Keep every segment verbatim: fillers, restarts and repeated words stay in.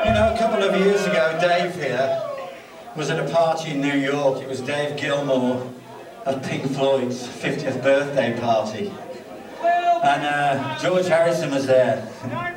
You know, a couple of years ago, Dave here was at a party in New York. It was Dave Gilmour of Pink Floyd's fiftieth birthday party. And uh, George Harrison was there.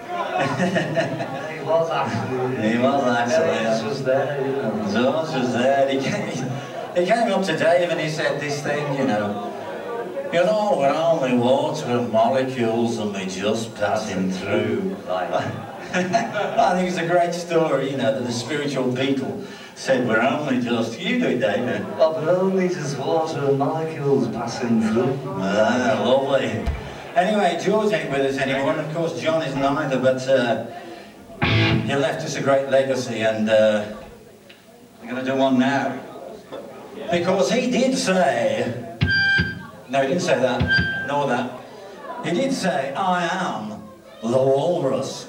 He was actually. He was actually. George was there, you know. George was there. He came, he came up to Dave and he said this thing, you know. You know, we're only water and molecules and we're just passing through. I think it's a great story, you know, that the spiritual Beatle said we're only just, you do it, David. Well, we're only just water and molecules passing through. Ah, lovely. Anyway, George ain't with us anymore, and of course John is neither, but uh, he left us a great legacy, and uh, we're going to do one now. Because he did say, no, he didn't say that, nor that. He did say, I am the walrus.